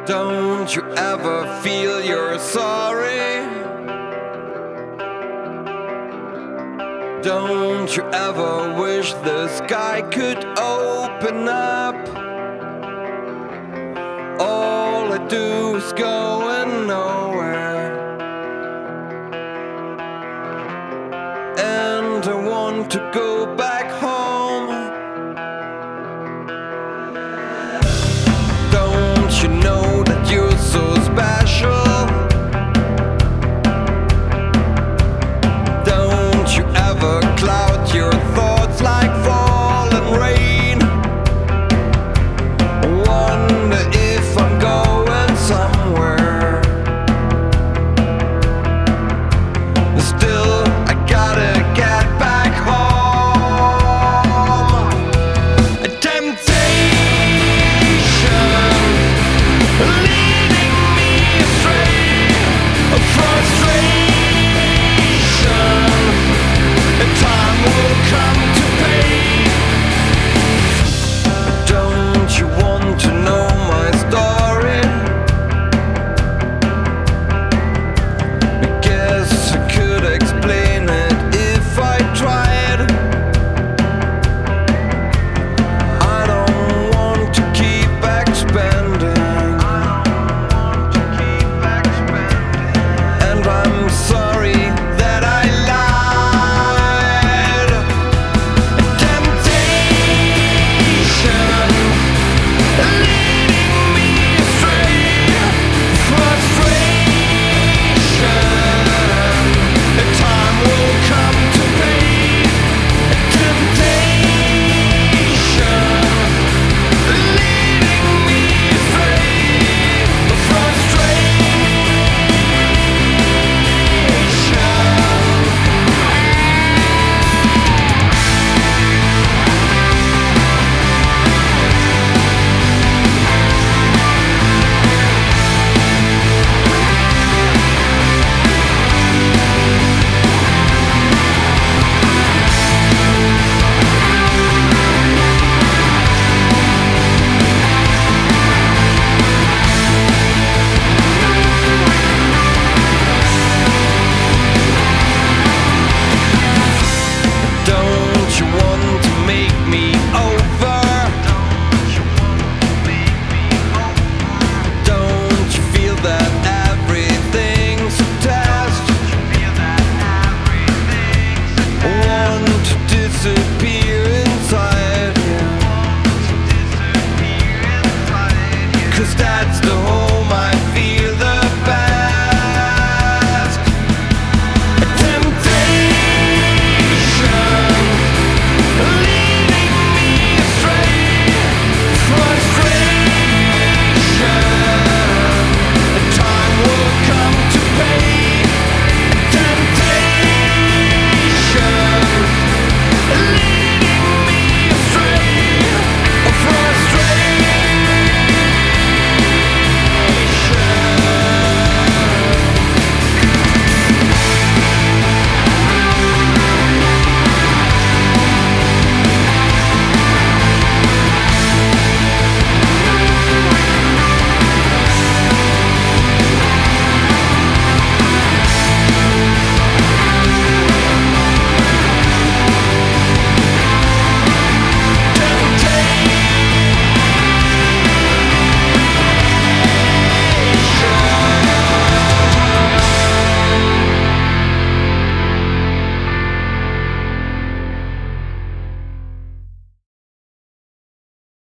Don't you ever feel you're sorry? Don't you ever wish the sky could open up? All I do is going nowhere, and I want to go back home. Don't you know that you're so special? Don't you ever cloud your thoughts like falling rain? Wonder if I'm going somewhere. Still, I gotta get back home. A temptation leading me astray, a frustration, and time will come to pay. Don't you want to know my story? I guess I could explain it if I tried. I don't want to keep expanding, and I'm sorry that I lied. Temptation leading me astray, frustration, and time will come to pay. Temptation leading me astray, Don't you want to make me over? Don't you feel that everything's a test? Want to disappear inside you, 'cause that's the home I feel.